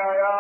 يا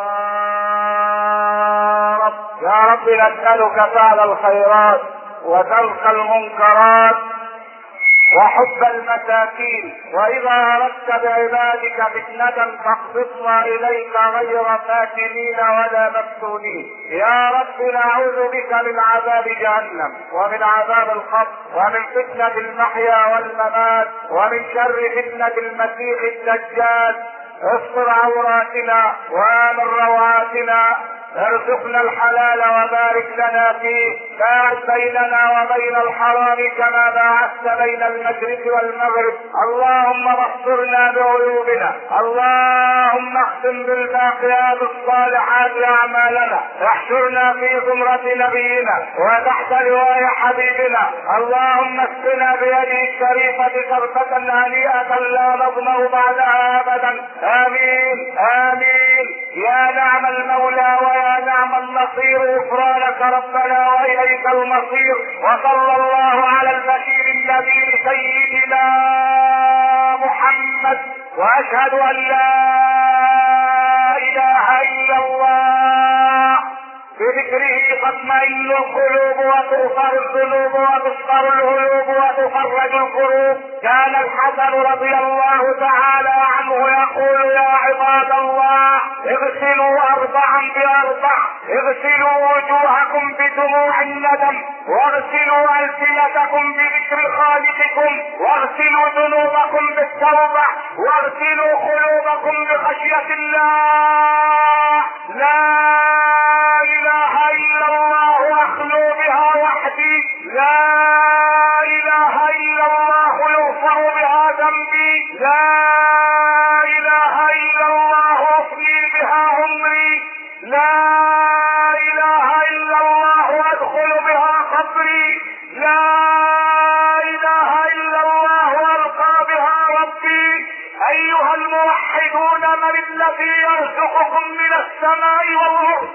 رب. يا رب نسألك فعل الخيرات وترك المنكرات وحب المساكين، واذا اردت بعبادك فتنة فاقبضنا اليك غير فاتنين ولا مفتونين. يا رب نعوذ بك من عذاب جهنم ومن عذاب القبر ومن فتنة المحيا والممات ومن شر فتنة المسيح الدجال. استر عوراتنا وامن روعاتنا، ارزقنا الحلال وبارك لنا فيه، باعد بيننا وبين الحرام كما باعدت بين المشرق والمغرب. اللهم اغفرنا بعيوبنا، اللهم اختم بالباقيات الصالحات اعمالنا، احشرنا في زمرة نبينا وتحت لواء حبيبنا. اللهم اسقنا بيده الشريفة شربة هنيئة لا نظمأ بعدها ابدا. امين امين. يا نعم المولى ويا نعم النصير، غفرانك ربنا واليك المصير. وصلى الله على البشير النبي سيدنا محمد. واشهد ان لا اله الا الله، بذكره تطمئن القلوب وتغفر الذنوب وتستر العيوب وتفرج الكروب. كان الحسن رضي الله تعالى عنه يقول: يا عباد الله، اغسلوا اربعا باربع، اغسلوا وجوهكم بدموع الندم، واغسلوا السنتكم بذكر خالقكم، واغسلوا ذنوبكم بالتوبه، واغسلوا قلوبكم بخشيه الله. لا اله الا الله اخلو بها وحدي، لا اله الا الله يغفر بها ذنبي، لا اله الا الله افني بها عمري، لا اله الا الله ادخل بها قبري، لا اله الا الله القى بها ربي. ايها الموحدون، من الذي يرزقكم من السماء والارض؟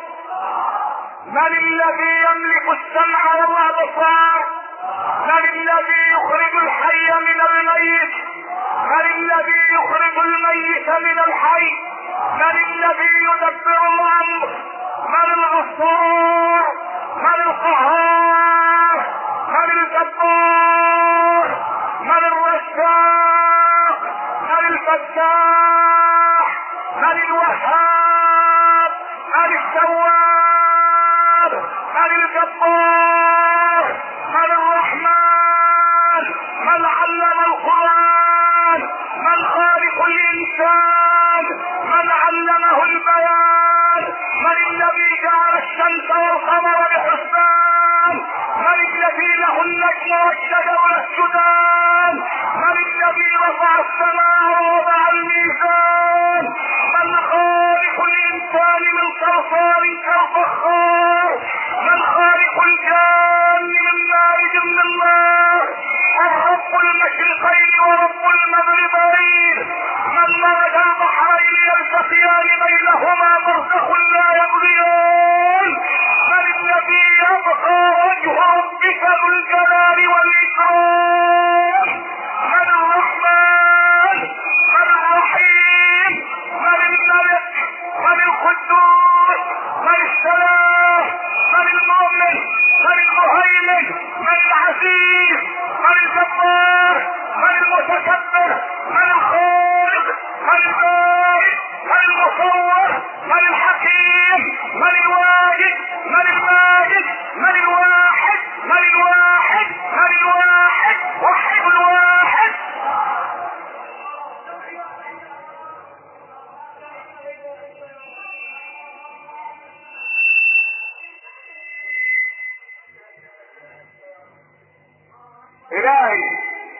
من الذي يملك السمع والابصار؟ من الذي يخرج الحي من الميت؟ من الذي يخرج الميت من الحي؟ من الذي يدبر الامر؟ من الغفور؟ من القهار؟ من الجبار؟ من الرزاق؟ من الفتاح؟ من الوهاب؟ من التواب؟ من الجبار؟ من الرحمن؟ من علم القرآن؟ من خالق الإنسان؟ من علمه البيان؟ من الذي جعل الشمس والقمر بحسبان؟ من الذي له النجم والشجر والسدان؟ من الذي رفع السماء ووضع الميزان؟ من خالق الإنسان من صرصار كالفخار؟ من خالق الجان من مارج من النار؟ الرب المشرقين ورب المغربين، من مرج البحرين يلتقيان بينهما برزخ لا يبغيان. من الذي يبقى وجه ربك ذو الجلال والإكرام؟ من الرحمن؟ من الرحيم؟ من الملك؟ من القدوس؟ من السلام؟ من المؤمن؟ من المهيمن؟ من العزيز؟ من الجبار؟ من المتكبر؟ من الخالق؟ من البارئ؟ من المصور؟ من الحكيم؟ من الواجد؟ من الماجد؟ من الواحد؟ من الواحد؟ من الواحد؟ وحد الواحد. إلهي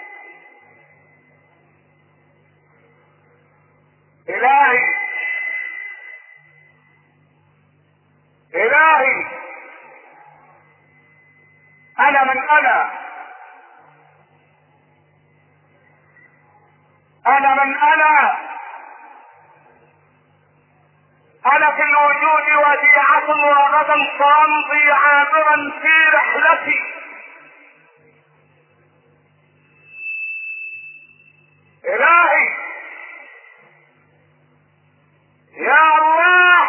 إلهي إلهي، أنا من أنا من أنا في الوجود وديعة وغدا سأمضي عابرا في رحلتي. إلهي يا الله،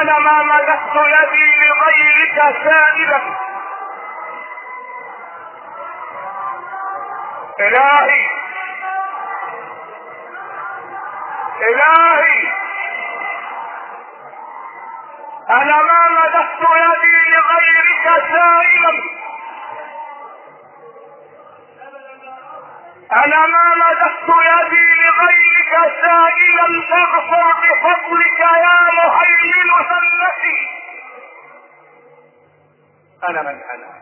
انا ما مددت يدي لغيرك سائلا. الهي الهي انا ما مددت يدي لغيرك سائلا. انا ما مددت يدي لغيرك سائلا فاغفر بفضلك يا مهيمن ذلتي. انا من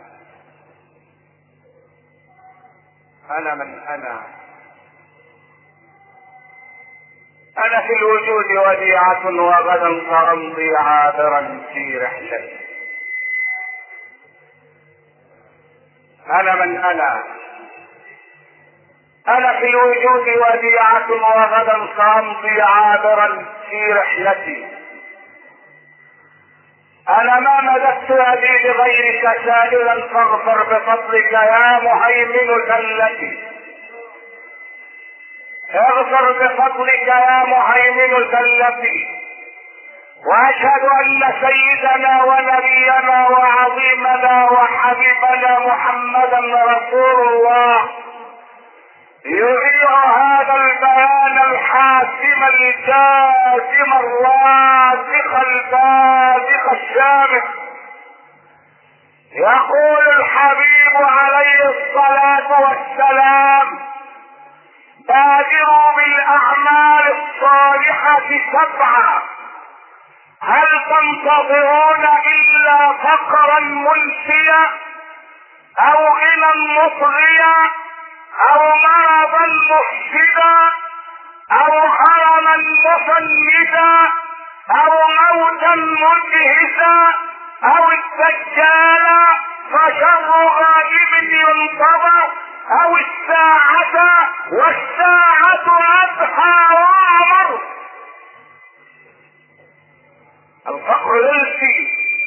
انا في الوجود وديعة وغدا سأمضي عابرا في رحلتي. انا من انا في الوجود وديعة وغدا سأمضي عابرا في رحلتي. انا ما مددت يدي لغيرك سائلا فاغفر بفضلك يا مهيمن ذلتي. اغفر بفضلك يا مهيمن ذلتي. واشهد ان سيدنا ونبينا وعظيمنا وحبيبنا محمدا رسول الله يريد هذا البيان الحاسم الجازم الراسخ البازخ الشامخ. يقول الحبيب عليه الصلاة والسلام: بادروا بالاعمال الصالحة 7، هل تنتظرون الا فقرا منسيا او غنى مطغيا او مرضا مفسدا او هرما مفندا او موتا مجهزا او الدجال فشر غائب ينتظر او الساعة والساعة اضحى وامر. الفقر ينسي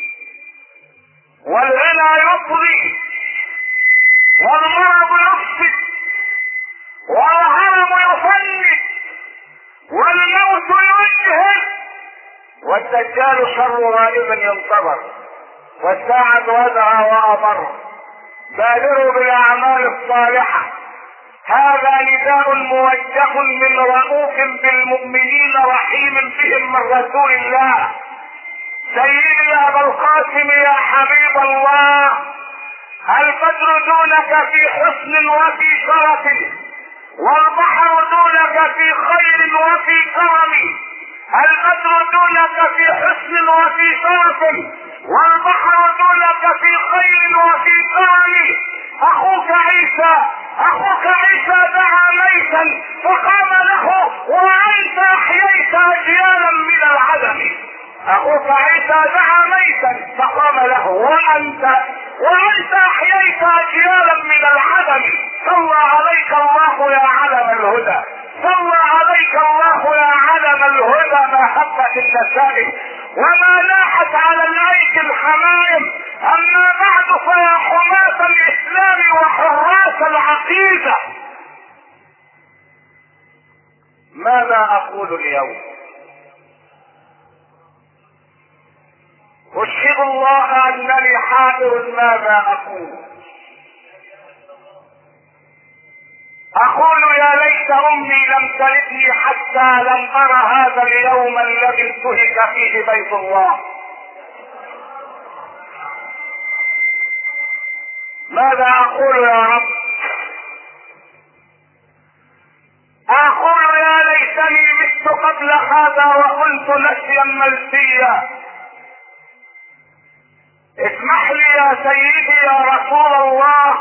والغنى يطغي والمرض يفسد والهرم يفلت والموت يجهل والدجال شر غائب ينتظر والساعة أدعى وأضر. بادروا بالأعمال الصالحة. هذا نداء موجه من رؤوف بالمؤمنين رحيم بهم من رسول الله. سيدي يا أبا القاسم يا حبيب الله، البدر دونك في حسن وفي شرف، والبحر دونك في خير وفي كرم. البدر دونك في حسن وفي شرف، والبحر دونك في خير وفي كرم. اخوك عيسى دعا ميتا فقام له وانت احييت اجيالا من العدم. اخوك عيسى دعا ميتا فقام له وانت احييت اجيالا من العدم. صلى عليك الله يا علم الهدى، صلى عليك الله يا علم الهدى. ما هبت النسائم وما لاحت على الايدي الحمائم. اما بعد فيا حماة الاسلام وحراس العقيدة، ماذا اقول اليوم؟ اشهد الله انني حائر ماذا اقول يا ليت امي لم تلدني حتى لم ارى هذا اليوم الذي انتهك فيه بيت الله. ماذا اقول يا رب؟ اقول يا ليتني مت قبل هذا وكنت نسيا منسيا. اسمح لي يا سيدي يا رسول الله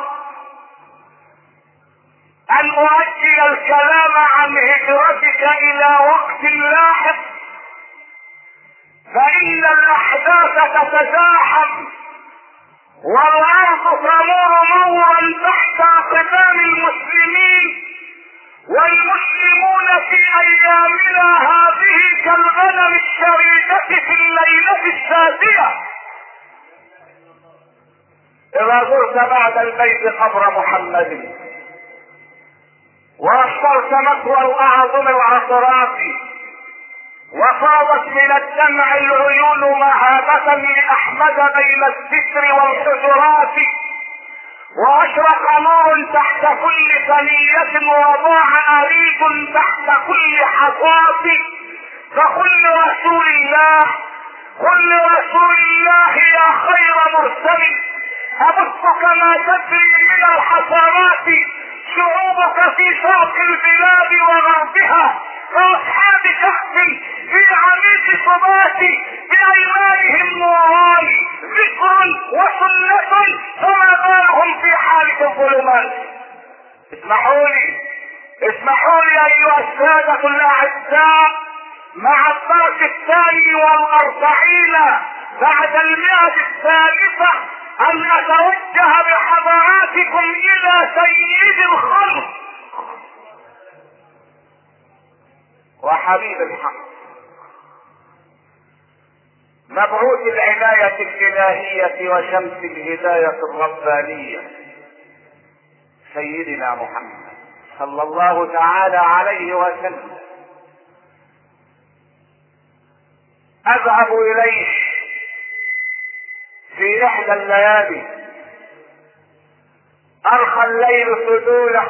ان اؤجل الكلام عن هجرتك الى وقت لاحق، فان الاحداث تتزاحم والارض تمر مورا تحت اقدام المسلمين، والمسلمون في ايامنا هذه كالغنم الشريدة في الليلة السادية. اذا زرت بعد البيت قبر محمد واشترت مثوى الاعظم العصرات فاضت من الدمع العيون مهابة لأحمد بين الستر والحجرات، واشرق نور تحت كل ثنية، وضاع أريج تحت كل حصاة. فقل لرسول الله، قل لرسول الله يا خير مرسل، أبث كما تجري من الحسرات شعوبك في شرق البلاد وغربها، كأصحاب كهف في عميق صبات، بأيمانهم نوران ذكر وسنة، فما بالهم في حالة الظلمات. اسمحوا لي أيها السادة الأعزاء، مع الدرس 42 بعد 100 أن أتوجه بحضراتكم إلى سيد الخلق وحبيب الحق، مبعوث العناية الإلهية وشمس الهداية الربانية، سيدنا محمد صلى الله تعالى عليه وسلم. أذهب إليه في إحدى الليالي، أرخى الليل سدوله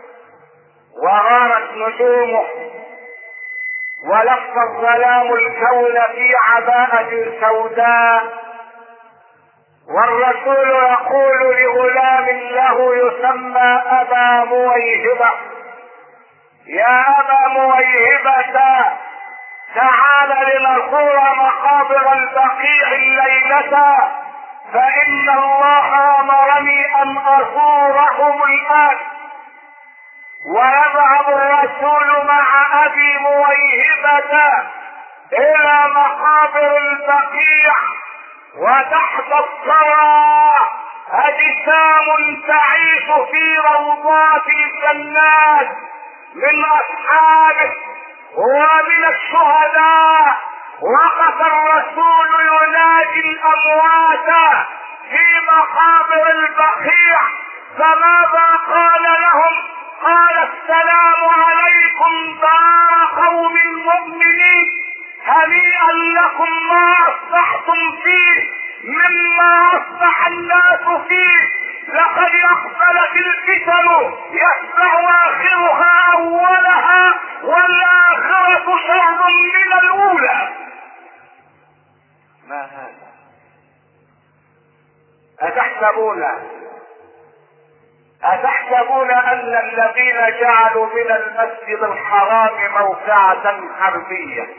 وغارت نجومه، ولف الظلام الكون في عباءة سوداء، والرسول يقول لغلام له يسمى أبا مويهبة: يا أبا مويهبة، تعال لنزور مقابر البقيع الليلة، فإن الله أمرني أن أزورهم الآن. ويذهب الرسول مع أبي مويهبة إلى مقابر البقيع، وتحت الثرى أجسام تعيش في روضات الجنات من أصحابه ومن الشهداء. وقف الرسول ينادي الأموات في مقابر البقيع، فماذا قال لهم؟ قال: السلام عليكم دار قوم مؤمنين، هنيئا لكم ما أصبحتم فيه مما أصبح الناس فيه، لقد أقبلت الفتن يتبع آخرها أولها، والآخرة شر من الأولى. ما هذا؟ أتحسبون أن الذين جعلوا من المسجد الحرام موقعة حربية،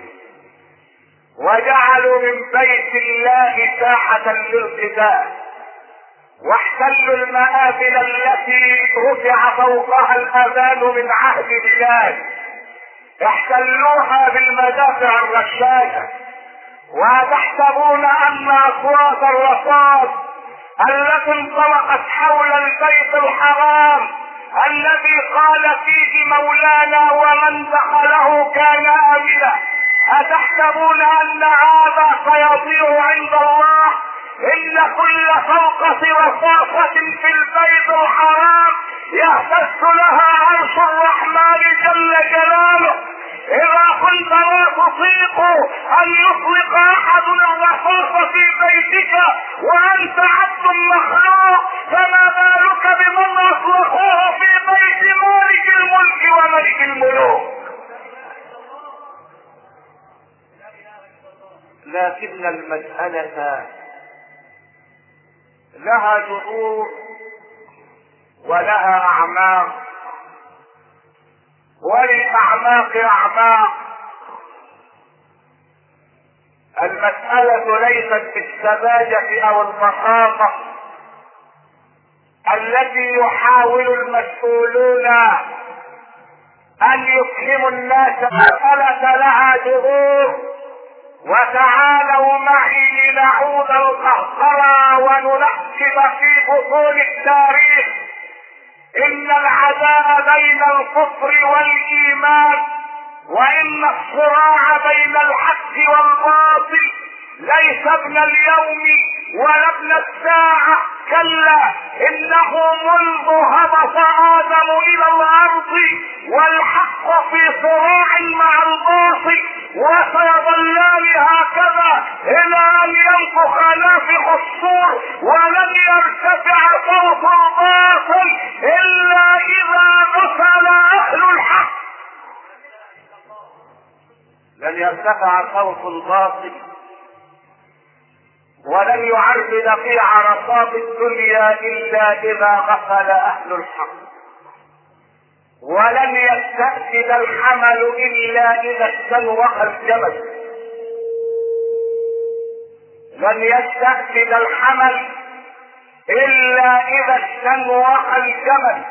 وجعلوا من بيت الله ساحة للقتال، واحتلوا المآذن التي رفع فوقها الأذان من عهد بلال، احتلوها بالمدافع الرشاشة، وتحسبون أن أصوات الرصاص التي انطلقت حول البيت الحرام الذي قال فيه مولانا: ومن دخله كان آمنا، أتحسبون أن هذا سيضيع عند الله؟ إن كل فوقة رصاصة في البيت الحرام يهتز لها عرش الرحمن جل جلاله. إذا كنت لا تطيق أن يطلق أحد الرصاص في بيتك وأنت عبد مخلوق، فما بالك بمن أطلقوه في بيت مالك الملك وملك الملوك؟ لكن المسألة لها جذور ولها أعماق، وللأعماق أعماق. المسألة ليست بالسذاجة أو البساطة التي يحاول المسؤولون أن يفهموا الناس. المسألة لها جذور. وتعالوا معي لنعود القهقرى وننكب في بطون التاريخ. إن العداء بين الكفر والإيمان، وإن الصراع بين الحق والباطل ليس ابن اليوم ولا ابن الساعة، كلا إنه منذ هبط آدم إلى الأرض والحق في صراع مع الباطل، وسيظلان هكذا الى ان ينفخ نافخ الصور، ولن يرتفع صوت الباطل الا اذا غفل اهل الحق. لن يرتفع صوت الباطل ولن يعربد في عرصات الدنيا الا اذا غفل اهل الحق، ولن يستأسد الحمل الا اذا استنوخ الجمل. لن يستأسد الحمل الا اذا استنوخ الجمل.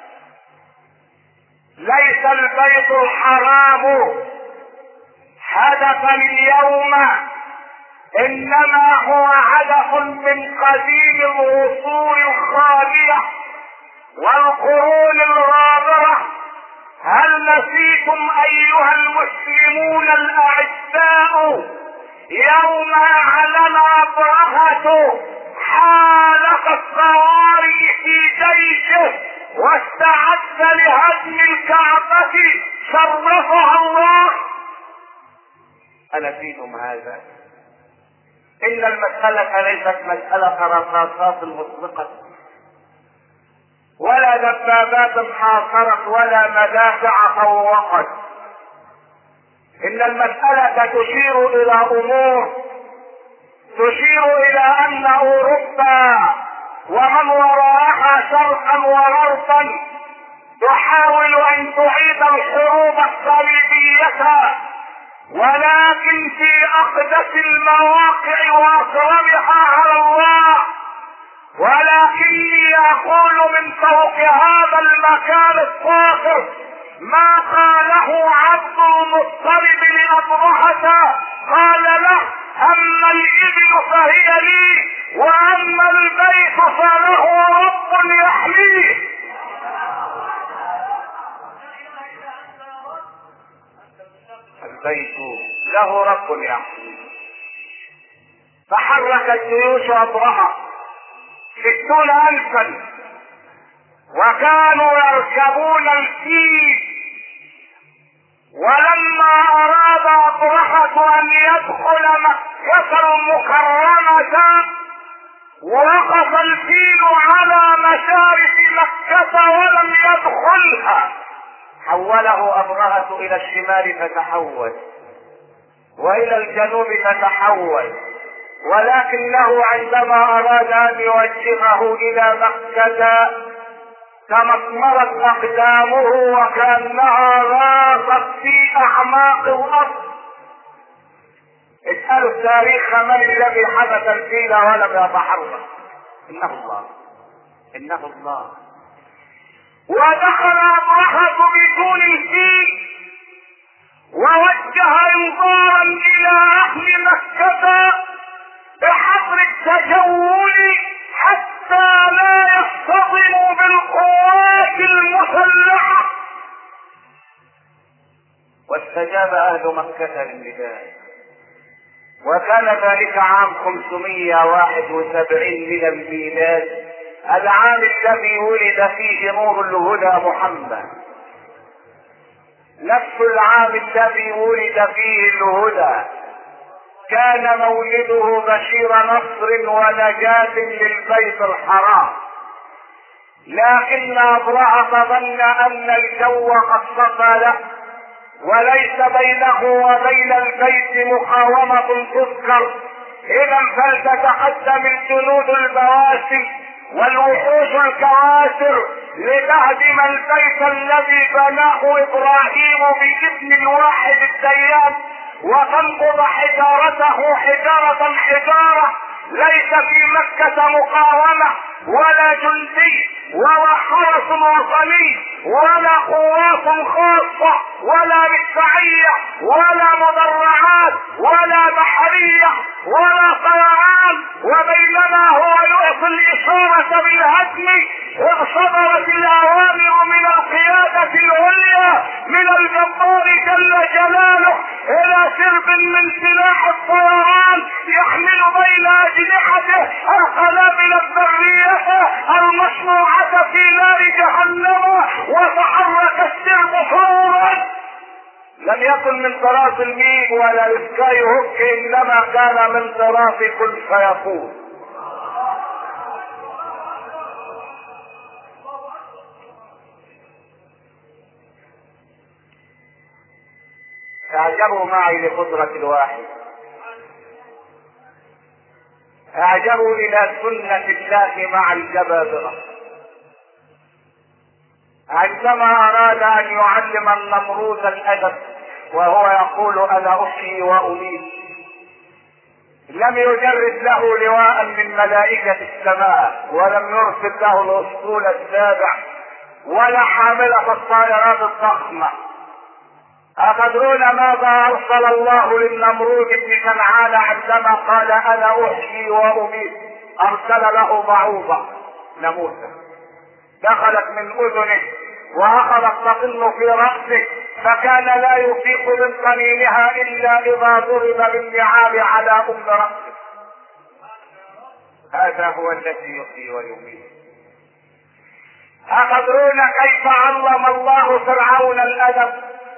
ليس البيت الحرام هدفا اليوم، انما هو هدف من قديم العصور الخالية والقرون الغابرة. هل نسيتم ايها المسلمون الاعزاء يوم اعلن ابرهة حالة الطوارئ في جيشه واستعد لهدم الكعبة شرفها الله؟ أنسيتم هذا؟ إن المسألة ليست مسألة رصاصات مطلقة ولا دبابات حاصرت ولا مدافع فوقت. إن المسألة تشير إلى أمور، تشير إلى أن أوروبا ومن وراءها شرقا وغربا تحاول أن تعيد الحروب الصليبية، ولكن في اقدس المواقع واكرمها على الله. ولكني اقول من فوق هذا المكان الطاهر ما قاله عبد المطلب لأبرهة، قال له: اما الابل فهي لي واما البيت فله رب يحميه. البيت له رب يحميه. فحركت جيوش أبرهة 60,000 وكانوا يركبون الفيل. ولما اراد أبرهة ان يدخل مكة المكرمة وقف الفيل على مشارف مكة ولم يدخلها، حوله أبرهة الى الشمال فتحول والى الجنوب فتحول، ولكنه عندما اراد ان يوجهه الى مكة تمطمرت اقدامه وكانها غاصت في اعماق الارض. اسألوا التاريخ من الذي حدث الفيل ولم يتحرك؟ انه الله، انه الله. ودخل أبرهة بدون الفيل ووجه انظارا الى اهل مكة بحظر التجول حتى لا يصطدموا بالقوات المسلحة. واستجاب اهل مكة للنداء، وكان ذلك عام 571 من الميلاد، العام الذي ولد فيه نور الهدى محمد، نفس العام الذي ولد فيه الهدى. كان مولده بشير نصر ونجاة للبيت الحرام، لكن أبرهة ظن أن الجو قد صفى له وليس بينه وبين البيت مقاومة تذكر، إذا فلتتقدم الجنود البواسل والوحوش الكواسر لتهدم البيت الذي بناه إبراهيم بإذن الواحد الديان وتنقض حجارته حجارة حجارة. ليس في مكة مقاومة ولا جندي ولا حرس وطني ولا قوات خاصة ولا مدفعية ولا مدرعات ولا بحرية ولا طيران، وبينما هو يعطي الإشارة بالهدم إذ صدرت الأوامر من القيادة العليا من الجبار جل جلاله إلى سرب من سلاح الطيران يحمل بين أجنحته القنابل الذرية المصنوعة في نار جهنم، وتحرك السرب فورا لم يكن من طراز الميم ولا السكاي هوك، انما كان من طراز كن فيكون. اعجبوا معي لقدرة الواحد، اعجبوا الى سنة الله مع الجبابرة. عندما اراد ان يعلم النمرود الادب وهو يقول انا احيي واميت، لم يجرد له لواء من ملائكة السماء، ولم يرسل له الاسطول السابع ولا حاملة الطائرات الضخمة. أتدرون ماذا أرسل الله للنمرود بن كنعان عندما قال أنا أحيي وأميت؟ أرسل له بعوضة ناموسة دخلت من أذنه وأخذت تطن في رأسه، فكان لا يفيق من طنينها إلا إذا ضرب بالنعال على أم رأسه. هذا هو الذي يحيي ويميت. أتدرون كيف علم الله فرعون الأدب؟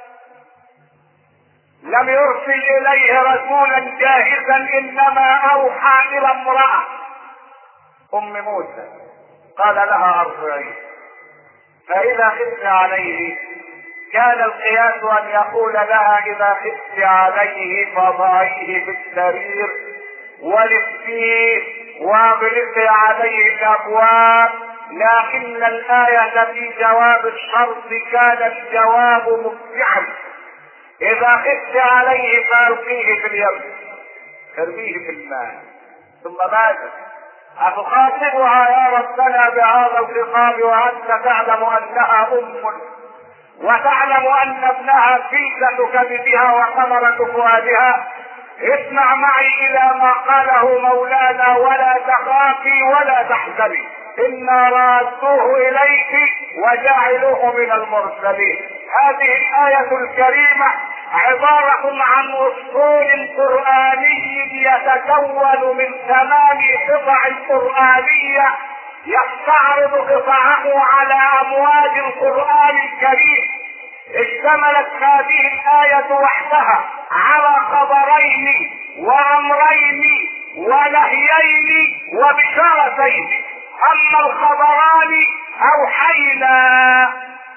لم يرسل اليه رسولا جاهزا، انما اوحى الى امرأة ام موسى قال لها ارضعيه، فاذا خفت عليه كان القياس ان يقول لها اذا خفت عليه فضعيه في السرير ولفيه واغلقي عليه الابواب، لكن الآية في جواب الشرط كان الجواب مفزعا. اذا خفت عليه فالقيه في اليم، ارميه في الماء. ثم ماذا؟ اتخاطبها يا ربنا بهذا الخطاب وانت تعلم انها ام وتعلم ان ابنها فلسة كبدها وثمرة فؤادها؟ اسمع معي الى ما قاله مولانا ولا تخافي ولا تحزني انا رادوه اليك وجعلوه من المرسلين. هذه الآية الكريمة عبارة عن أسطول قرآني يتكون من 8 قطع قرآنية يستعرض قطعه على أمواج القرآن الكريم. اشتملت هذه الآية وحدها على خبرين وأمرين ونهيين وبشارتين. أما الخبران أوحينا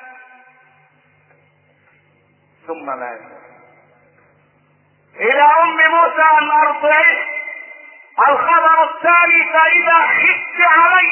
ثم ماذا؟ إلى أم موسى أن أرضعيه. الخبر الثاني فإذا خفت عليه.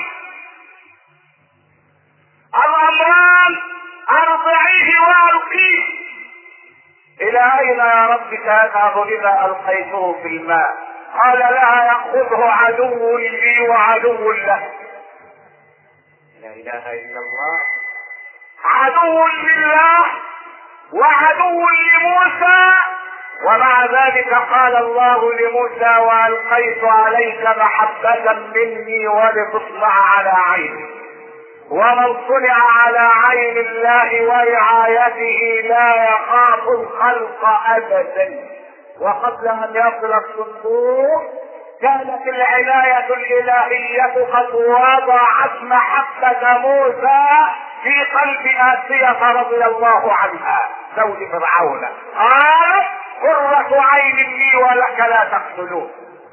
الأمران أرضعيه وألقيه. إلى أين يا رب سأذهب إذا ألقيته في الماء؟ قال لها يأخذه عدو لي وعدو له. لا إله إلا الله. عدو لله وعدو لموسى. ومع ذلك قال الله لموسى والقيت عليك محبة مني ولتصنع على عيني. ومن صنع على عين الله ورعايته لا يخاف الخلق ابدا. وقبل ان يصل الصندوق كانت العناية الالهية قد وضعت محبة موسى في قلب آسية رضي الله عنها زوج فرعون. قالت قرة عين لي ولك لا تقتلوه.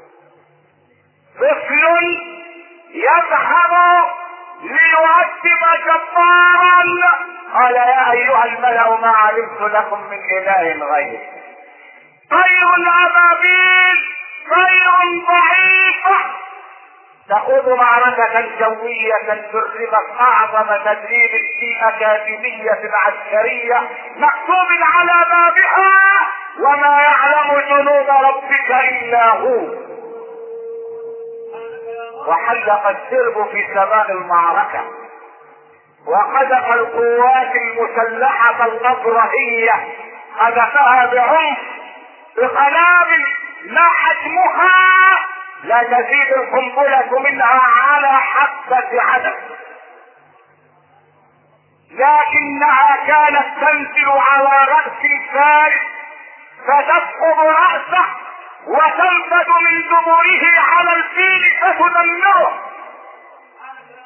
طفل يذهب ليؤدب جبارا قال يا ايها الملأ ما علمت لكم من اله غيري. طير الابابيل طير ضعيفة تخوض معركة جوية دربت اعظم تدريب في اكاديمية عسكرية مكتوب على بابها وما يعلم جنود ربك الا هو. وحلق السرب في سماء المعركة وقذف القوات المسلحة الأبرهية قذفها بعنف بقنابل ما حجمها لا تزيد القنبلة منها على حبة عدد، لكنها كانت تنزل على رأس الفارس فتسقط رأسه وتنفذ من دبره على الفيل فتدمره.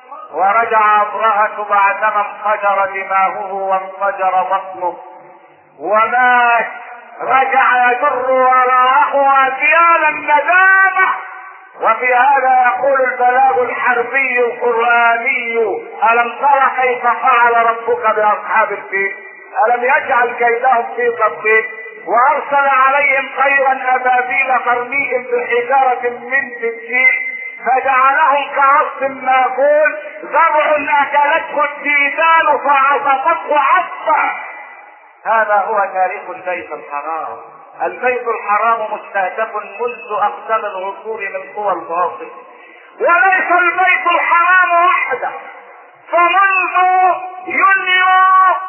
ورجع أبرهة بعدما انفجر دماغه وانفجر بطنه ومات، رجع يجر وراءه اجيال الندامة. وفي هذا يقول البلاغ الحربي القرآني: ألم تر كيف فعل ربك بأصحاب الفيل؟ ألم يجعل كيدهم في تضليل؟ وأرسل عليهم طيرا أبابيل ترميهم بحجارة من سجيل فجعلهم كعصف مأكول، زرع أكلته الديدان فعصفته عصفا. هذا هو تاريخ البيت الحرام. البيت الحرام مستهدف منذ أقدم العصور من قوى الباطل، وليس البيت الحرام وحده. فمنذ يونيو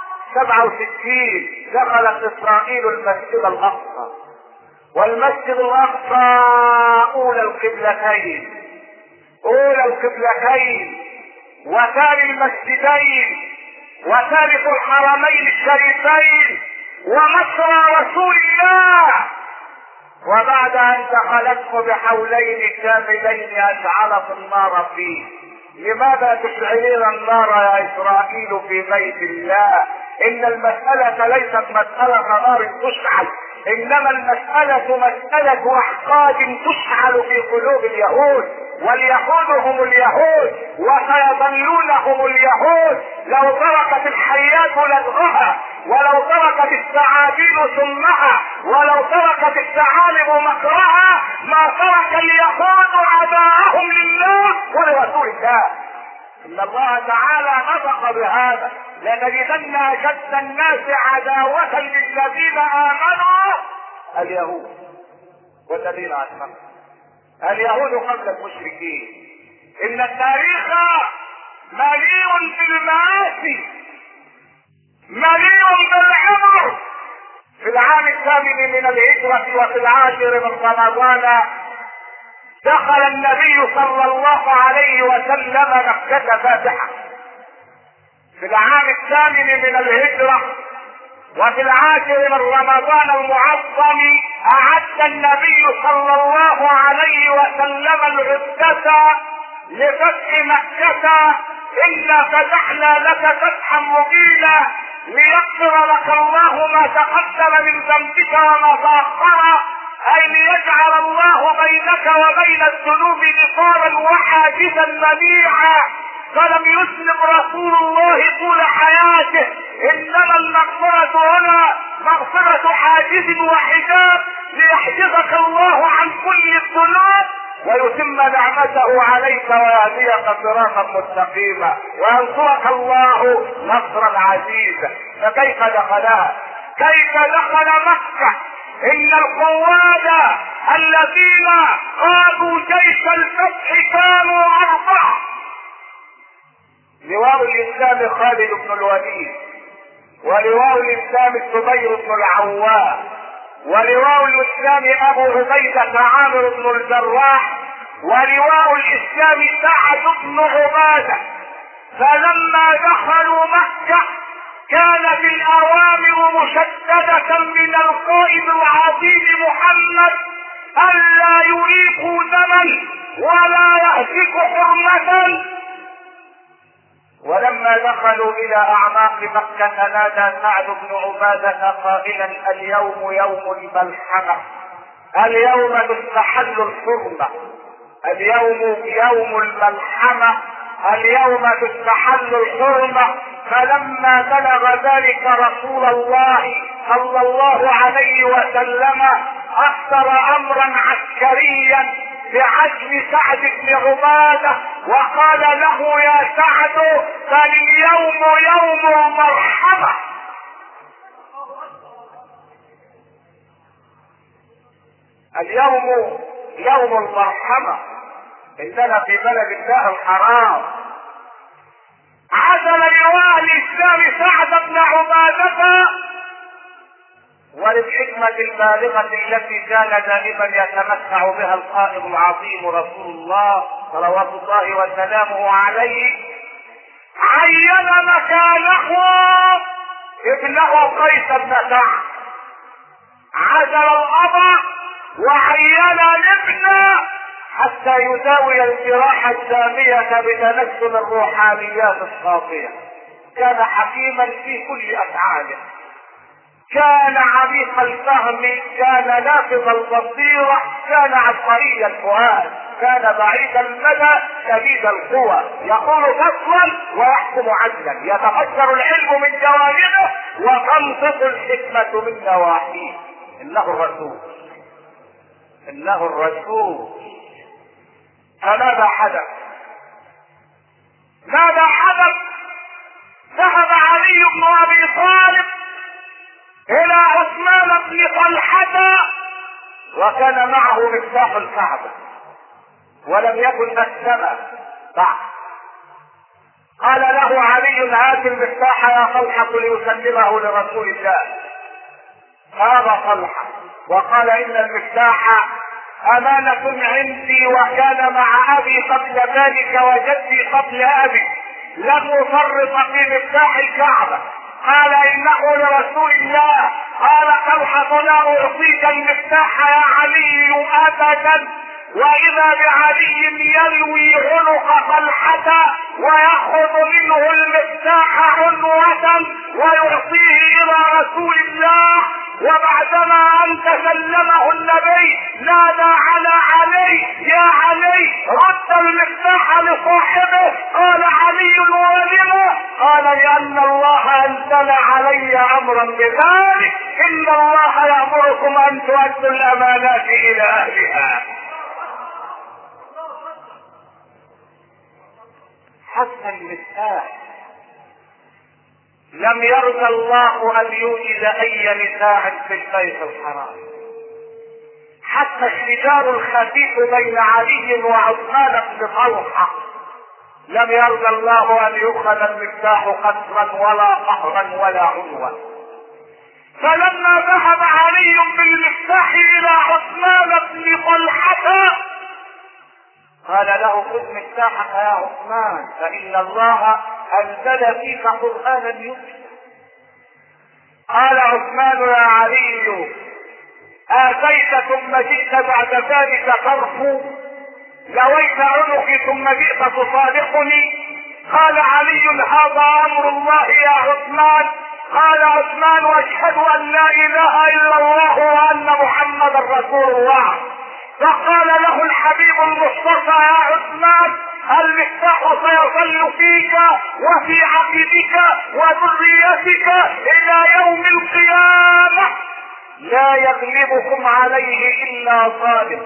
67 دخلت إسرائيل المسجد الأقصى، والمسجد الأقصى أولى القبلتين، وثاني المسجدين، وثالث الحرمين الشريفين، ومصر رسول الله. وبعد ان دخلته بحولين كاملين اشعلت النار فيه. لماذا تشعلين النار يا اسرائيل في بيت الله؟ ان المسألة ليست مسألة نار تشعل، انما المسألة مسألة احقاد تشعل في قلوب اليهود، واليهود هم اليهود وسيظلون هم اليهود. لو تركت الحيات لدغها، ولو تركت الثعابين سمها، ولو تركت الثعالب مكرها، ما ترك اليهود عداءهم لله ولرسول الله. ان الله تعالى نطق بهذا: لتجدن اشد الناس عداوة للذين امنوا اليهود والذين اشركوا. اليهود قبل المشركين. ان التاريخ مليء بالمآسي، مليء بالعبر. في العام 8 من الهجرة وفي 10 من رمضان دخل النبي صلى الله عليه وسلم مكة فاتحا. في العام 8 من الهجرة وفي 10 من رمضان المعظم اعد النبي صلى الله عليه وسلم العدة لفتح مكة: انا فتحنا لك فتحا مبينا ليغفر لك الله ما تقدم من ذنبك وما تأخر، اي ليجعل الله بينك وبين الذنوب نصارا وحاجزا منيعا. فلم يسلم رسول الله طول حياته، انما المغفرة هنا مغفرة حاجز وحجاب، ليحجزك الله عن كل الذنوب ويتم نعمته عليك ويهديك صراطا مستقيما وينصرك الله نصرا عزيزا. فكيف دخلها؟ كيف دخل مكة؟ ان القواد الذين قادوا جيش الفتح كانوا 4: لواء الاسلام خالد بن الوليد، ولواء الاسلام الزبير بن العوام، ولواء الاسلام ابو عبيدة عامر بن الجراح، ولواء الاسلام سعد بن عبادة. فلما دخلوا مكة كانت الاوامر مشددة من القائد العظيم محمد الا يريقوا دما ولا يهتكوا حرمة. ولما دخلوا الى اعماق مكة نادى سعد بن عبادة قائلا: اليوم يوم الملحمة، اليوم تستحل الحرمة، اليوم يوم الملحمة، اليوم تستحل الحرمة. فلما بلغ ذلك رسول الله صلى الله عليه وسلم اصدر امرا عسكريا بعزم سعد بن عبادة وقال له: يا سعد، فاليوم يوم المرحمة. اليوم يوم المرحمة، اننا في بلد الله الحرام. عزل لواء الاسلام سعد بن عبادة، وللحكمة البالغة التي كان دائما يتمتع بها القائد العظيم رسول الله صلوات الله وسلامه عليه، عين مكانه ابنه قيس بن سعد. عزل الأب وعين الابن حتى يداوي الجراح السامية بتنسل الروحانيات الصافية. كان حكيما في كل أفعاله، كان عميق الفهم، كان نافذ البصيرة، كان عبقري الفؤاد، كان بعيد المدى شديد القوى، يقول فصلا ويحكم عدلا، يتفجر العلم من جوانبه وتنطق الحكمة من نواحيه. انه الرسول، انه الرسول. فماذا حدث؟ ماذا حدث؟ ذهب علي بن ابي طالب الى عثمان بن طلحة وكان معه مفتاح الكعبة ولم يكن اسلم بعد. قال له علي هات المفتاح يا طلحة ليسلمه لرسول الله. هذا طلحة وقال ان المفتاح امانة عندي وكان مع ابي قبل ذلك وجدي قبل ابي، لم افرط في مفتاح الكعبة. قال انه لرسول الله. قال طلحة لا اعطيك المفتاح يا علي ابدا. واذا بعلي يلوي عنق طلحة ويأخذ منه المفتاح عنوة ويعطيه الى رسول الله. وبعدما ان تسلمه النبي نادى على علي يا علي رد المفتاح لصاحبه. قال علي ولم؟ قال لان الله انزل علي امرا بذلك، ان الله يامركم ان تؤدوا الامانات الى اهلها. حتى المفتاح لم يرضى الله ان يوجد اي نزاع في البيت الحرام. حتى الشجار الخفيف بين علي وعثمان بن طلحة لم يرضى الله ان يؤخذ المفتاح قسرا ولا قهرا ولا عنوا. فلما ذهب علي بالمفتاح الى عثمان بن طلحة قال له خذ مفتاحك يا عثمان فان الله انزل فيك قرانا يتلى. قال عثمان يا علي اتيت ثم جئت بعد ذلك ترفو، لويت عنقي ثم جئت تصالحني. قال علي هذا امر الله يا عثمان. قال عثمان واشهد ان لا اله الا الله وان محمدا رسول الله. فقال له الحبيب المصطفى يا عثمان المفتاح سيظل فيك وفي عقبك وذريتك الى يوم القيامة، لا يغلبكم عليه الا صادق.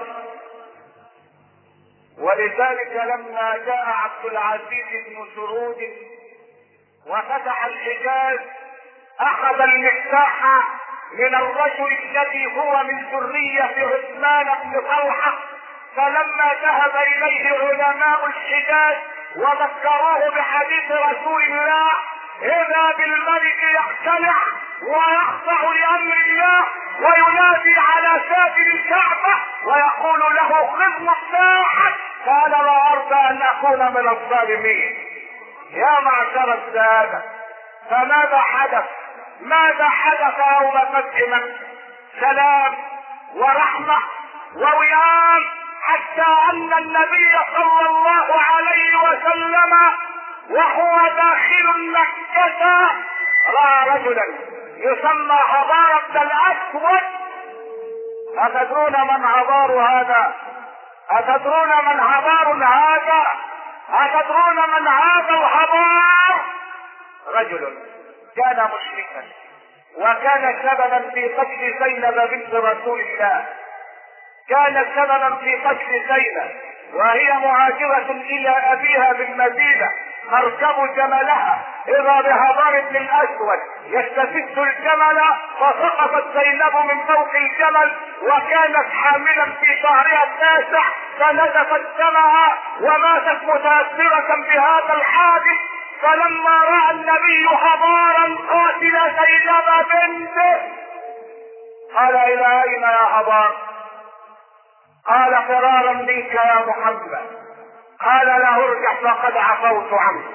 ولذلك لما جاء عبد العزيز بن سرود وفتح الحجاز اخذ المفتاح من الرجل الذي هو من ذرية عثمان بن طلحة. فلما ذهب اليه علماء الحجاز وذكروه بحديث رسول الله اذا بالملك يقتنع ويخضع لامر الله وينادي على ساتر الكعبة ويقول له خذ مفتاحك. قال لا ارضى ان اكون من الظالمين. يا معشر السادة فماذا حدث؟ ماذا حدث يوم فتح مكة؟ سلام ورحمة ووئام، حتى ان النبي صلى الله عليه وسلم وهو داخل مكة رأى رجلا يسمى عبارة بن الاسود. اتدرون من عبار هذا؟ اتدرون من عبار هذا؟ اتدرون من هذا العبار؟ رجل كان مشركا وكان سببا في قتل زينب بنت رسول الله. كان سببا في قتل زينب وهي مهاجرة الى ابيها بالمدينة تركب جملها اذا بهبار بن الاسود يستفز الجمل فسقطت زينب من فوق الجمل وكانت حاملا في شهرها التاسع فنزفت دمها وماتت متاثرة بهذا الحادث. فلما راى النبي هبارا قاتل زينب بنته قال الى اين يا هبار؟ قال فرارا منك يا محمد. قال لا ارجع فقد عفوت عنك.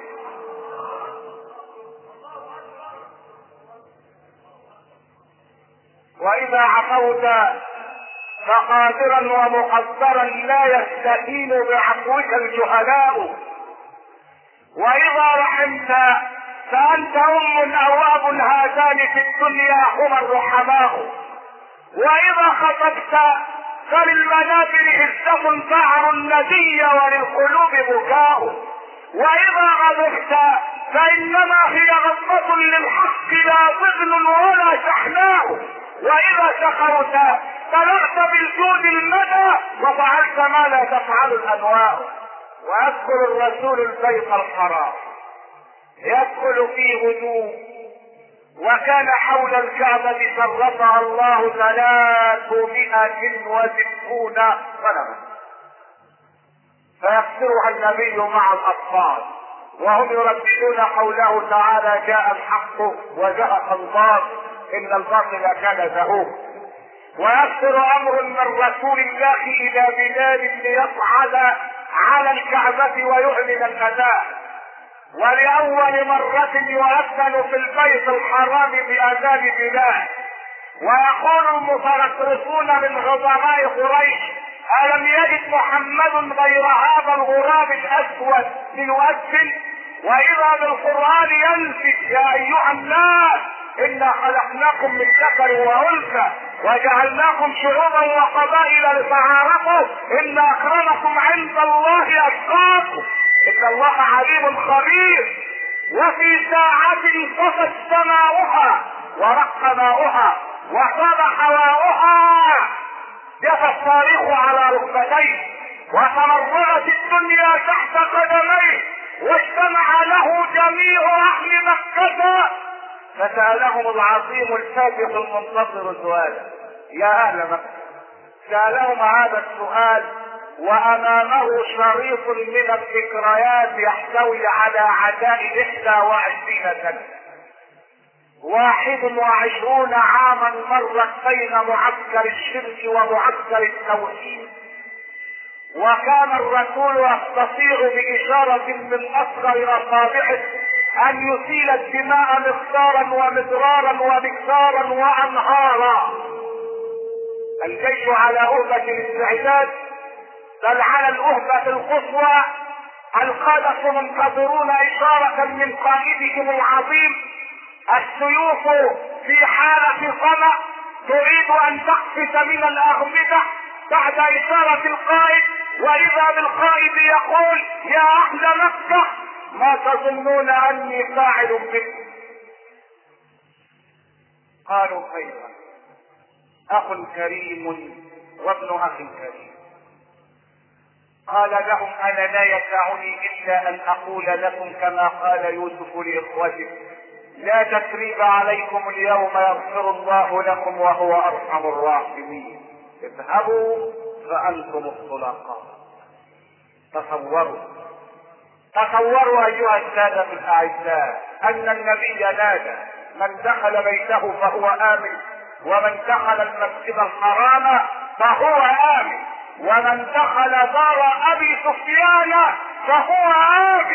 واذا عفوت فقادرا ومقدرا لا يستهين بعفوك الجهلاء، واذا رحمت فأنت أم أو أب هاتان في الدنيا هما الرحماء، وإذا خطبت فللمنابر عزة شعر الندي وللقلوب بكاء، وإذا غضبت فإنما هي غضبة للحق لا ضغن ولا شحناء، وإذا سخرت طلعت بالجود المدى وفعلت ما لا تفعل الأنواء. ويدخل الرسول البيت الحرام يدخل في هدوء، وكان حول الكعبة شرفها الله 360 صنما، فيكسرها النبي مع الأطفال وهم يرددون حوله تعالى جاء الحق وجاء الباطل إن الباطل كان زهوقا. ويصدر أمر من رسول الله إلى بلال ليصعد على الكعبة ويعلن الأذان، ولأول مرة يؤذن في البيت الحرام بأذان بلال. ويقول المترصرصون من غضباء قريش ألم يجد محمد غير هذا الغراب الأسود ليؤذن؟ وإذا بالقرآن ينفذ يا أيها الناس إنا خلقناكم من ذكر وأنثى وجعلناكم شعوبا وقبائل لتعارفوا إن أكرمكم عند الله أتقاكم إن الله عليم خبير. وفي ساعة انطفت سماؤها ورق ماؤها وصاب هواؤها جفى الصارخ على ركبتيه وتمرغت الدنيا تحت قدميه واجتمع له جميع أهل مكة فسألهم العظيم الفاتح المنتصر سؤالا يا أهل مكة. سألهم هذا السؤال وأمامه شريط من الذكريات يحتوي على عداء 21 سنة 21 عاما مرت بين معسكر الشرك ومعسكر التوحيد. وكان الرسول يستطيع بإشارة من أصغر أصابعه أن يسيل الدماء مقدارا ومدرارا ومكسارا وأنهارا. الجيش على أهبة الاستعداد، بل على الأهبة القصوى. القادة منتظرون إشارة من قائدهم العظيم. السيوف في حالة صمأ تريد أن تقفز من الأغمدة بعد إشارة القائد، وإذا بالقائد يقول يا أهل مكة ما تظنون أني فاعل بكم؟ قالوا خيرا، أخ كريم وابن أخ كريم. قال لهم أنا لا يسعني إلا أن أقول لكم كما قال يوسف لإخوته لا تثريب عليكم اليوم يغفر الله لكم وهو أرحم الراحمين اذهبوا فأنتم الطلقاء. تصوروا أيها السادة الأعزاء أن النبي نادى من دخل بيته فهو آمن، ومن دخل المسجد الحرام فهو آمن، ومن دخل دار أبي سفيان فهو آمن.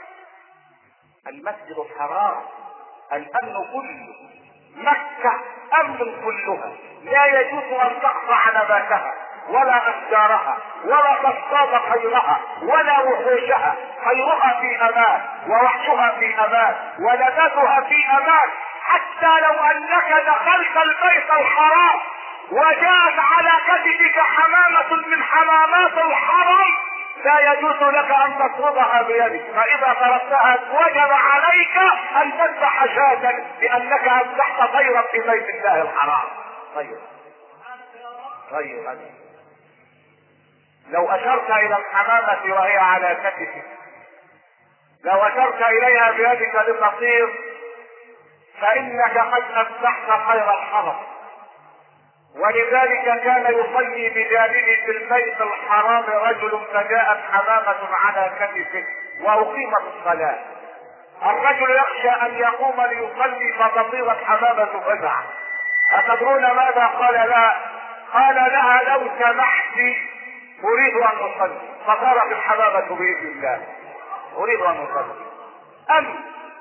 المسجد الحرام الأمن كله، مكة أمن كلها، لا يجوز أن تقطع نباتها ولا أشجارها ولا تصطاد خيرها ولا وحوشها. خيرها في أمان ووحشها في أمان ونباتها في أمان. حتى لو أنك دخلت البيت الحرام وجاءت على كتفك حمامة من حمامات الحرم لا يجوز لك ان تطردها بيدك، فاذا طردتها وجب عليك ان تذبح شاة لانك اذبحت طيرا في بيت الله الحرام. طيب لو اشرت الى الحمامة وهي على كتفك، لو اشرت اليها بيدك لتطير فانك قد اذبحت خير الحرم. ولذلك كان يصلي بجانبه في البيت الحرام رجل فجاءت حمامة على كتفه واقيمت الصلاة. الرجل يخشى ان يقوم ليصلي فتطير الحمامة فزعا. أتدرون ماذا قال لها؟ قال لها لو سمحت اريد ان اصلي، فصارت الحمامة باذن الله اريد ان اصلي. امن،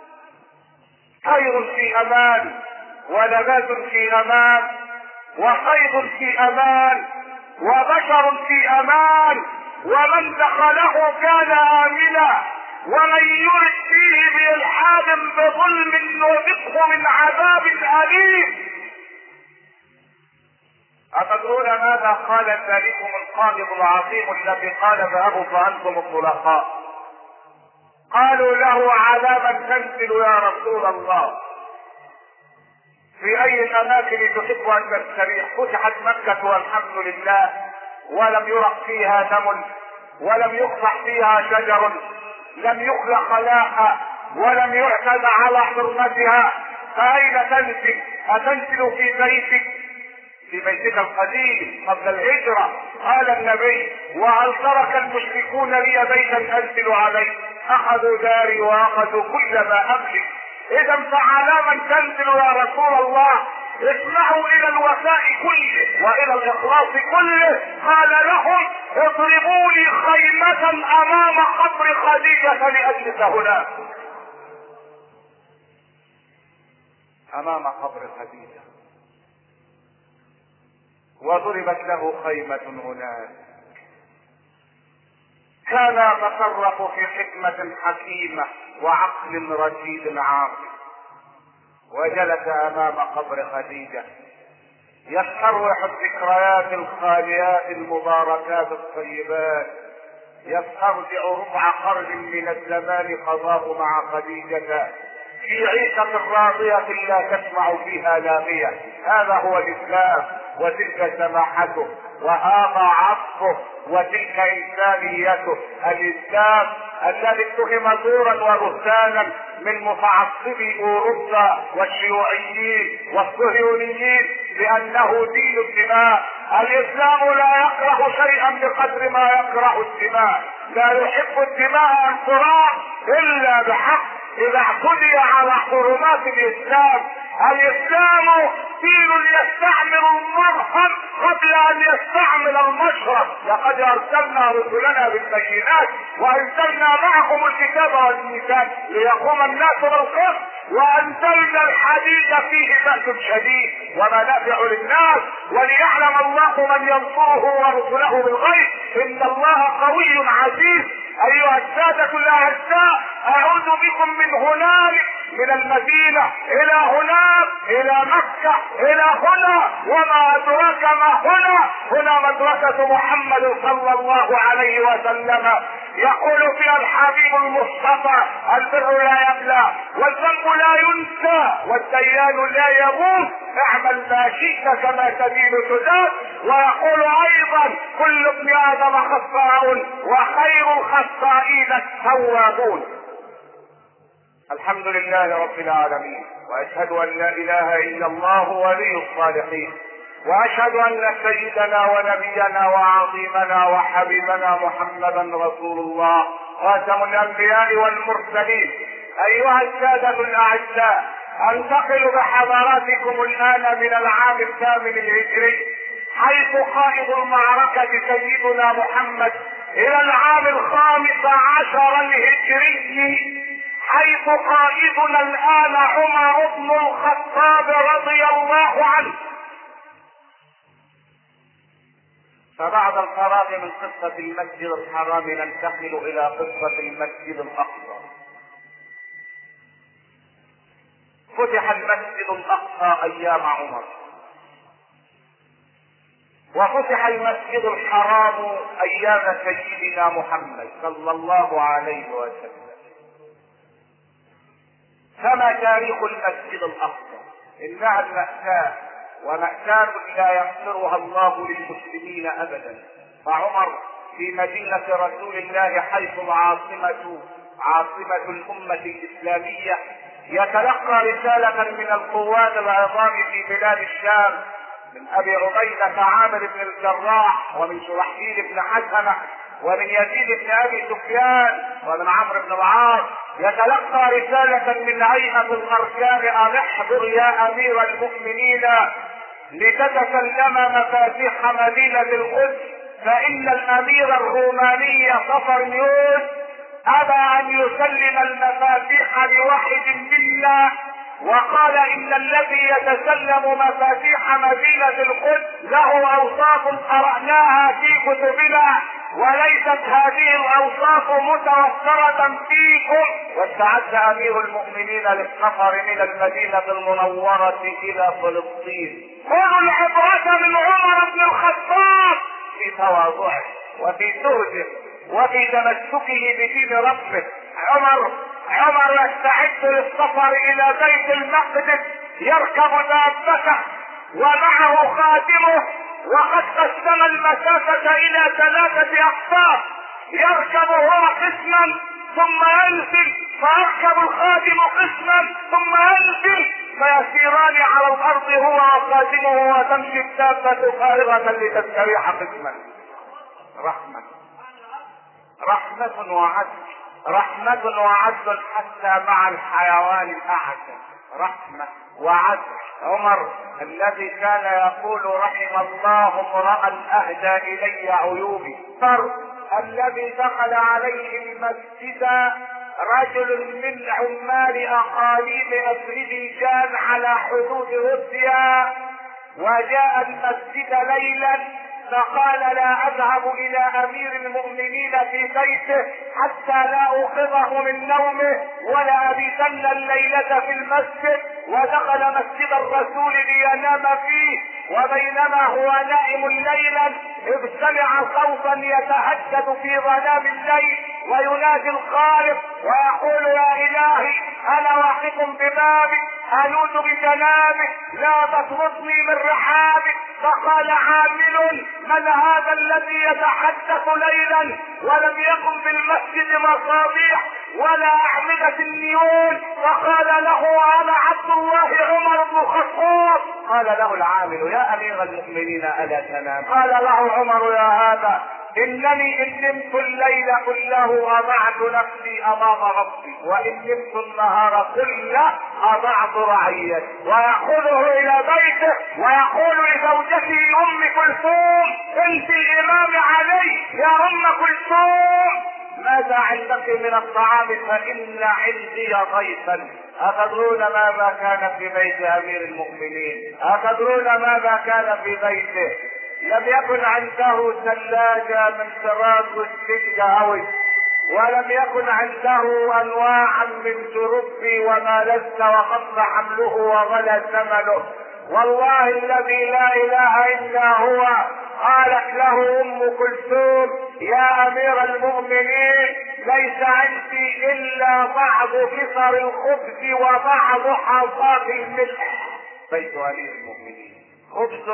خير في امان ونبات في امان وصيد في امان وبشر في امان، ومن دخله كان امنا ومن يرد فيه بإلحاد بظلم نذقه من عذاب أليم. أتدرون ماذا قال ذلكم القائد العظيم الذي قال اذهبوا فأنتم الطلقاء؟ قالوا له عذابا تنزل يا رسول الله، في أي الأماكن تحب أن تستريح؟ فتحت مكة والحمد لله، ولم يرق فيها دم، ولم يقطع فيها شجر، لم يخلق لاحا، ولم يعتد على حرمتها، فأين تنزل؟ أتنزل في بيتك؟ في بيتك القديم قبل الهجرة. قال النبي وهل ترك المشركون لي بيتا أنزل عليه؟ أخذوا داري وأخذوا كل ما أملك. إذا فعلى من تنزل يا رسول الله؟ اسمعوا إلى الوفاء كله وإلى الإخلاص كله. قال لهم اضربوا لي خيمة أمام قبر خديجة لأجلس هناك، أمام قبر خديجة، وضربت له خيمة هناك. كان يتصرف في حكمة حكيمة وعقل رشيد عاقل، وجلس أمام قبر خديجة يستروح الذكريات الخاليات المباركات الطيبات، يسترجع ربع قرن من الزمان قضاه مع خديجة في عيشة راضية لا تسمع فيها لاغية. هذا هو الإسلام، وتلك سماحته، وهذا عطفه، وتلك إنسانيته. الإسلام الذي اتهم زورا وبهتانا من متعصبي أوروبا والشيوعيين والصهيونيين بأنه دين الدماء. الإسلام لا يكره شيئا بقدر ما يكره الدماء، لا يحب الدماء أن تراق إلا بحق إذا اعتدي على حرمات الإسلام. الإسلام دين يستعمل المرهم قبل أن يستعمل المشرب. لقد أرسلنا رسلنا بالبينات وأنزلنا معهم الكتاب والميزان ليقوم الناس بالقسط، وأنزلنا الحديد فيه بأس شديد ومنافع للناس وليعلم الله من ينصره ورسله بالغيب إن الله قوي عزيز. أيها السادة الأعزاء، أعوذ بكم من هنالك، من المدينة إلى هناك، إلى مكة، إلى هنا، وما أدراك ما هنا. هنا مدرسة محمد صلى الله عليه وسلم. يقول فيها الحبيب المصطفى البر لا يبلى والذنب لا ينسى والديان لا يموت، اعمل ما شئت كما تدين تدان. ويقول أيضا كل ابن آدم خطاء وخير الخطائين التوابون. الحمد لله رب العالمين، واشهد ان لا اله الا الله ولي الصالحين، واشهد ان سيدنا ونبينا وعظيمنا وحبيبنا محمدا رسول الله خاتم الانبياء والمرسلين. ايها السادة الاعزاء، انتقل بحضراتكم الان من العام الثامن الهجري حيث قائد المعركة سيدنا محمد الى العام الخامس عشر الهجري حيث قائدنا الآن عمر بن الخطاب رضي الله عنه. فبعد الفراغ من قصة المسجد الحرام ننتقل إلى قصة المسجد الأقصى. فتح المسجد الأقصى أيام عمر، وفتح المسجد الحرام أيام سيدنا محمد صلى الله عليه وسلم. فما تاريخ المسجد الأقصى؟ إنها المأساة، ومأساة لا يغفرها الله للمسلمين أبدا. فعمر في مدينة رسول الله حيث عاصمة الأمة الإسلامية يتلقى رسالة من القوات العظام في بلاد الشام، من أبي عبيدة عامر بن الجراح، ومن شرحبيل بن حزمة، ومن يزيد بن أبي سفيان، ومن عمرو بن العاص. يتلقى رسالة من هيئة الأركان أن احضر يا أمير المؤمنين لتتسلم مفاتيح مدينة القدس، فإن الأمير الروماني صفرنيوس أبى أن يسلم المفاتيح لواحد منا وقال ان الذي يتسلم مفاتيح مدينة القدس له اوصاف قرأناها في كتبنا وليست هذه الاوصاف متوفرة فيكم. واستعد امير المؤمنين للسفر الى المدينة المنورة الى فلسطين. خذوا العبرة من عمر بن الخطاب في تواضعه وفي زهده وفي تمسكه بدين ربه. عمر يستعد للسفر الى بيت المقدس، يركب دابته ومعه خادمه، وقد قسم المسافة الى 3 اقطاب، يركب هو قسما ثم ينزل، فيركب الخادم قسما ثم ينزل، فيسيران على الارض هو وخادمه، وتمشي الدابة فارغة لتستريح قسما. رحمة وعدل حتى مع الحيوان الاعجب. رحمة وعدل. عمر الذي كان يقول رحم الله امرأ اهدى الي عيوبي. الذي دخل عليه المسجد رجل من عمال اقاليم اذربيجان على حدود روسيا، وجاء المسجد ليلا فقال لا اذهب الى امير المؤمنين في بيته حتى لا اوقظه من نومه ولا ابيتن الليلة في المسجد. ودخل مسجد الرسول لينام فيه، وبينما هو نائم ليلا اذ سمع صوتا يتهدد في ظلام الليل وينادي الخالق ويقول يا الهي انا واقف ببابك الوذ بجنابك لا تطردني من رحابك. فقال عامل من هذا الذي يتحدث ليلا ولم يكن في المسجد مصابيح ولا اعمدة النيون؟ فقال له انا عبد الله عمر بن الخطاب. قال له العامل يا امير المؤمنين الا تنام؟ قال له عمر يا هذا انني ان نمت الليل كله اضعت نفسي امام ربي، وان نمت النهار كله اضعت رعيتي. ويأخذه الى بيته ويقول لزوجته ام كلثوم بنت الامام علي يا ام كلثوم ماذا عندك من الطعام فان عندي ضيفا. أتدرون ماذا كان في بيت امير المؤمنين؟ أتدرون ماذا كان في بيته؟ لم يكن عنده ثلاجة من فراغ السجن هوي، ولم يكن عنده انواعا من شرب وما لذ وقص حمله وغلى ثمنه. والله الذي لا اله الا هو قالت له ام كلثوم يا امير المؤمنين ليس عندي الا بعض كسر الخبز وبعض حصاد الملح. بيت امير المؤمنين خبز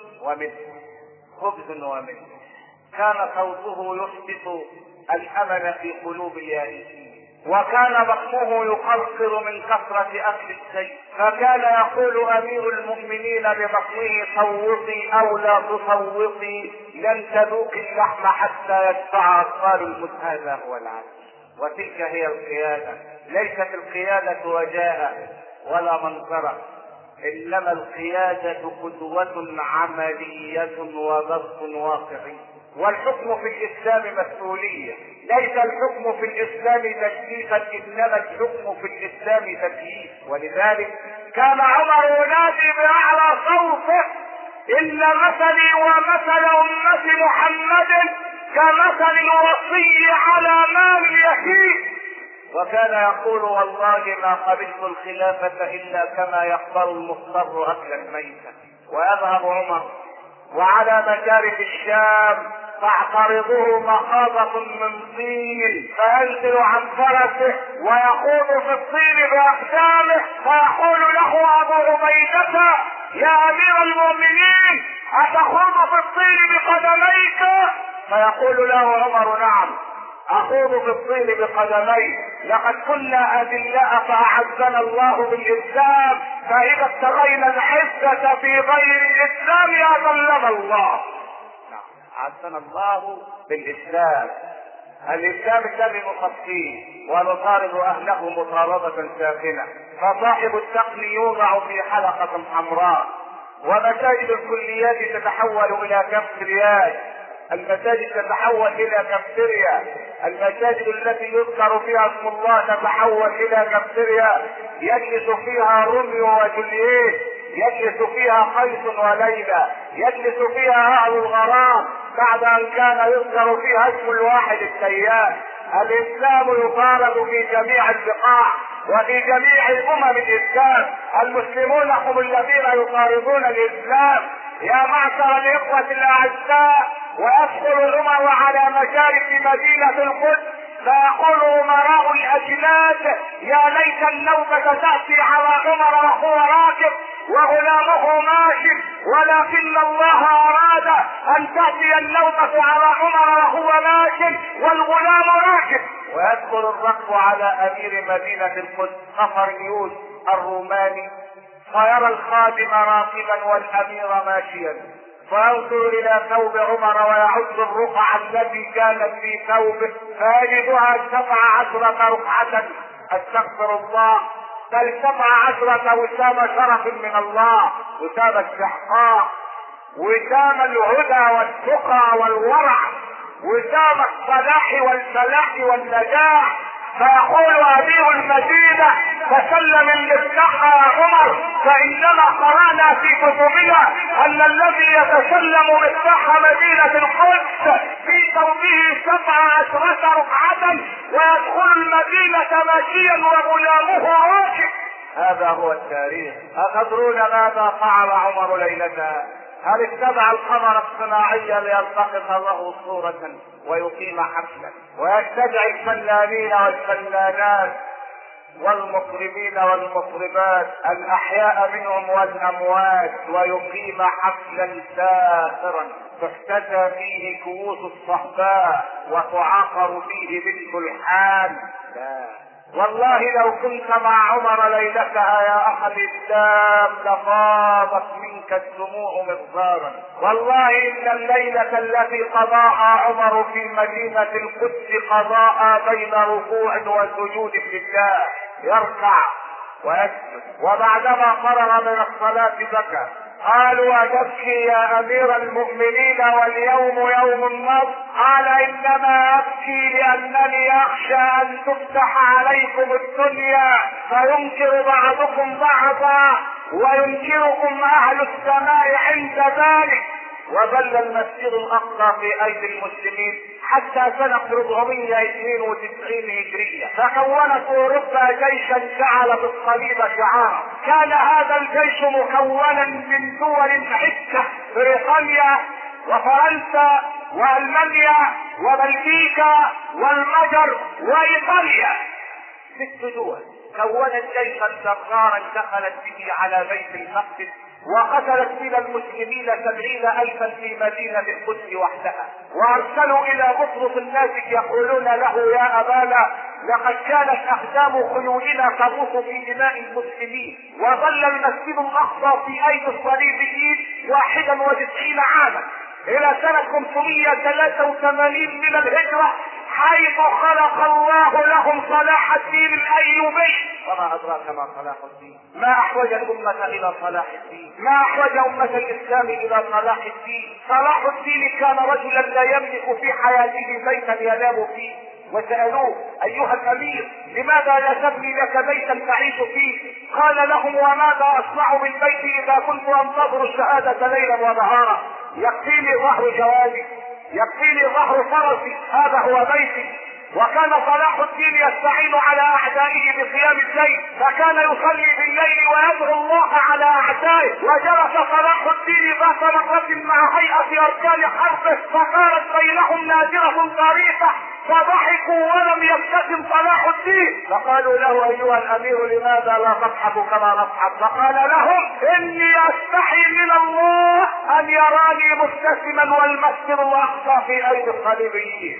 وملح. كان صوته يحدث الامل في قلوب اليائسين، وكان بطنه يقرقر من كثرة اكل الشيء، فكان يقول امير المؤمنين لبطنه صوتي او لا تصوتي لن تذوقي اللحم حتى يدفع اطفال الموت. هذا هو العدل، وتلك هي القيادة. ليست القيادة وجاء ولا منظرة، انما القيادة قدوة عملية وضبط واقعي. والحكم في الاسلام مسؤولية، ليس الحكم في الاسلام تشريفا انما الحكم في الاسلام تكليف. ولذلك كان عمر ينادي باعلى صوته ان مثلي ومثل امة محمد كمثل الوصي على مال اليتيم. وكان يقول والله ما قبلت الخلافة الا كما يقبل المضطر اكلا ميتا. ويذهب عمر وعلى مشارف الشام تعترضه مخاضة من طين، فينزل عن فرسه ويخوض في الطين باقدامه، فيقول له ابو عبيدة يا امير المؤمنين اتخوض في الطين بقدميك؟ فيقول له عمر نعم اخوض في الطين بقدمي، لقد كنا اذلاء فاعزنا الله بالاسلام، فاذا ابتغينا العزة في غير الاسلام اذلنا الله. عزنا الله بالاسلام، الاسلام الذي نخطيه ونطارد اهله مطاردة ساخنة. فصاحب التقن يوضع في حلقة حمراء، ومساجد الكليات تتحول الى كف رياج، المساجد تتحول الى كافتيريا، المساجد التي يذكر فيها اسم الله تتحول الى كافتيريا يجلس فيها روميو وجولييت، يجلس فيها قيس وليلى، يجلس فيها اهل الغرام بعد ان كان يذكر فيها اسم الواحد السيئ. الاسلام يطارد في جميع البقاع وفي جميع الامم الاسلام، المسلمون هم الذين يطاردون الاسلام. يا معشر الاخوة الاعزاء، ويدخل الامم على مشارف مدينة القدس فيقول امراء الاجناد يا ليت النوبة تأتي على عمر وهو راكب وغلامه ماشي، ولكن الله اراد ان تأتي النوبة على عمر وهو ماشي والغلام راكب. ويدخل الركب على امير مدينة القدس قفرنيوس الروماني فيرى الخادم راكبا والامير ماشيا، فينظر الى ثوب عمر ويعد الرقعة التي كانت في ثوبه فيجدها 17 رقعة. استغفر الله، بل 17 وسام شرف من الله، وسام استحقاق، وسام الهدى والتقى والورع، وسام الصلاح والفلاح والنجاح. فيقول امير المدينة فسلم المفتاح يا عمر، فانما قرأنا في كتبنا ان الذي يتسلم مفتاح مدينة القدس في ثوبه 17 رقعة ويدخل المدينة ماشيا وغلامه راكب. هذا هو التاريخ. أتدرون ماذا فعل عمر ليلتها؟ هل اتبع القمر الصناعي ليلتقط له صورة ويقيم حفلا ويستدعي الفنانين والفنانات والمطربين والمطربات الأحياء منهم والأموات ويقيم حفلا ساخرا تحتذى فيه كؤوس الصهباء وتعاقر فيه بنت الحال؟ لا والله، لو كنت مع عمر ليلتها يا اخ الاسلام لفاضت منك الدموع مغزارا. والله ان الليلة التي قضاها عمر في مدينة القدس قضاء بين ركوع وسجود لله، يركع ويسجد، وبعدما فرغ من الصلاة بكى. قالوا أتبكي يا أمير المؤمنين واليوم يوم النصر؟ قال إنما أبكي لأنني أخشى أن تفتح عليكم الدنيا فينكر بعضكم بعضا وينكركم أهل السماء عند ذلك. وظل المسجد الأقصى في أيدي المسلمين حتى سنة 492 هجرية، فكونت أوروبا جيشا جعل بالصليب شعارا. كان هذا الجيش مكونا من دول عدة، بريطانيا وفرنسا وألمانيا وبلجيكا والمجر وإيطاليا، 6 دول كونت جيشا جرارا دخلت به على بيت المقدس وقتلت من المسلمين 70,000 في مدينة القدس وحدها. وارسلوا الى بطرس الناسك يقولون له يا ابانا لقد كانت اقدام خيولنا تغوص في دماء المسلمين. وظل المسجد الاقصى في ايدي الصليبيين 91 عاما الى سنة 583 من الهجرة، حيث خلق الله لهم صلاح الدين الايوبي. وما ادراك ما صلاح الدين؟ ما احوج الامة الى صلاح الدين، ما احوج امة الاسلام الى صلاح الدين. صلاح الدين كان رجلا لا يملك في حياته بيتا ينام فيه، وسألوه ايها الامير لماذا لا تبني لك بيتا تعيش فيه؟ قال لهم وماذا اصنع بالبيت اذا كنت انتظر الشهادة ليلا ونهارا؟ يكفيني ظهر جوادي، يكفيني ظهر فرسي، هذا هو بيتي. وكان صلاح الدين يستعين على اعدائه بقيام الليل، فكان يصلي بالليل ويدعو الله على اعدائه. وجلس صلاح الدين ذات مرة مع هيئة اركان حربه فصارت بينهم نادرة طريقة، فضحكوا ولم يبتسم صلاح الدين. فقالوا له ايها الامير لماذا لا تضحك كما نضحك؟ فقال لهم اني استحي من الله ان يراني مبتسما والمسجد الاقصى في ايدي الصليبيين.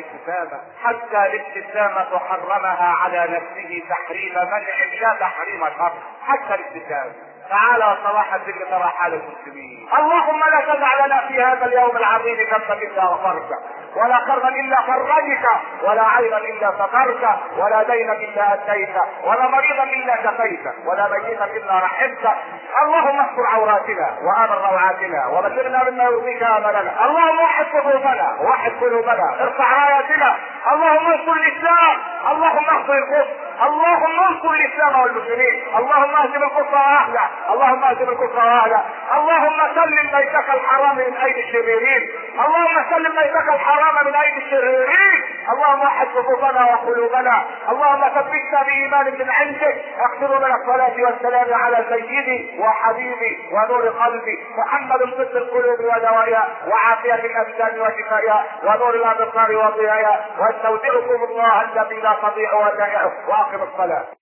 حتى الابتسامة حرمها على نفسه تحريم منع لا تحريم شر، حتى الابتسامة. تعالى صلاح الدين ترى حال المسلمين. اللهم لا تدع لنا في هذا اليوم العظيم ذنبا الا غفرته، ولا كربا الا فرجت، ولا عيبا الا سترت، ولا دينا الا اديت، ولا مريضا الا شفيت، ولا ميتا الا رحمت. اللهم استر عوراتنا وامن روعاتنا وبلغنا مما يرضيك املنا. اللهم وحد صفوفنا ووحد قلوبنا، ارفع راياتنا. اللهم انصر الاسلام، اللهم انصر الكفر، اللهم انصر الاسلام والمسلمين. اللهم اهزم الكفر واهله، اللهم اهزم الكفر واهله. اللهم سلم بيتك الحرام من ايدي الشريرين، اللهم سلم بيتك الحرام من ايدي الشريرين. اللهم وحد صفوفنا وقلوبنا، اللهم ثبتنا بايمان من عندك. اغفر لنا الصلاه والسلام على سيدي وحبيبي ونور قلبي محمد طب القلوب ودوائها وعافيه الابدان وشفائها ونور الابصار وضيائها. واستودعكم الله الذي لا تضيع ودائعه. واقم الصلاه.